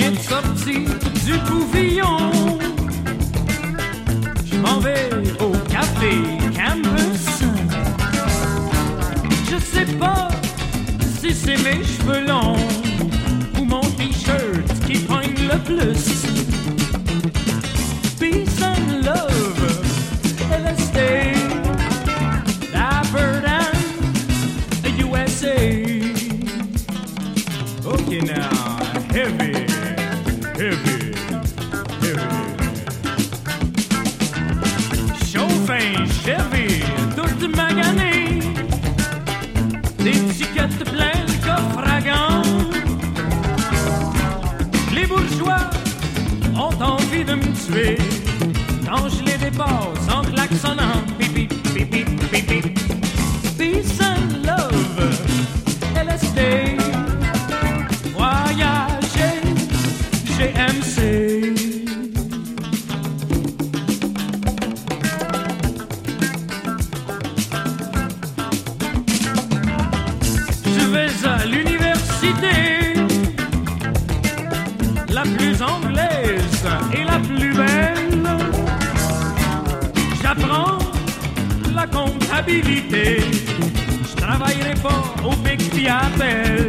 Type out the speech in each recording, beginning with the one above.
viens de sortir du pouvillon. Je m'en vais au café Campus. Je sais pas si c'est mes cheveux longs ou mon t-shirt qui pogne le plus. Peace and love, LSD, Dapper Dan, the USA. Okay now, heavy, heavy, heavy. Chauffin, Chevy, toute maganée. Des tickets plein le coffre à gants. Les bourgeois ont envie de me tuer quand je les dépasse en klaxonnant. Pipi, pipi, pipi. Peace and love, LSD. Voyager, GMC. Je vais à l'université, la plus anglaise et la plus belle. J'apprends la comptabilité, je travaillerai pas au Big Apple.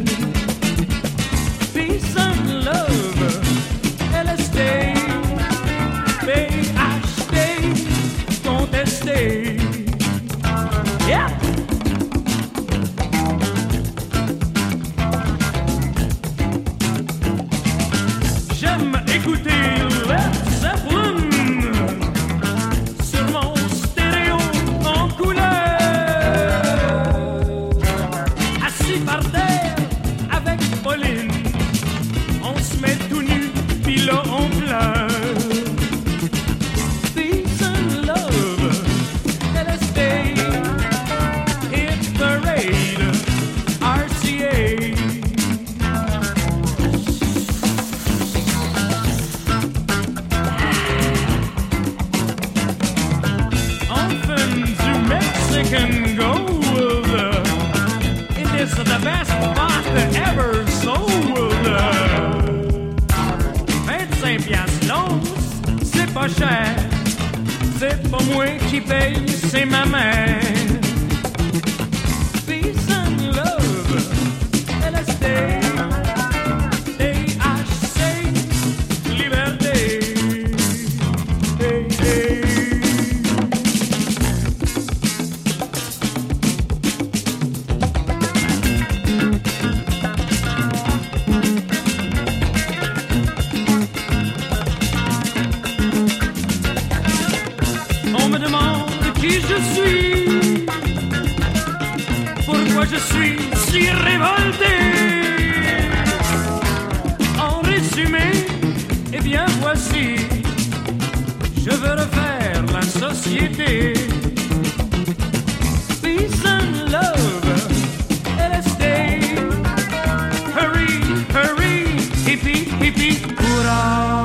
Peace and love, LSD, PhD, contesté. Yeah! J'aime écouter Led Zeppelin sur mon stéréo en couleur. Assis par terre avec Pauline, on se met tout nu, puis là on pleure. Peace and love, LSD, hit parade, RCA. Mexican gold. It is the best vodka ever sold. 25 piastres l'once, c'est pas cher. C'est pas moi qui paye, c'est ma mère. Peace and love, LSD, THC, liberté. Hey, hey. On me demande qui je suis, pourquoi je suis si révolté. En résumé, eh bien voici, je veux refaire la société. Peace and love, LSD, hurry, hurry, hippie, hippie, hurrah.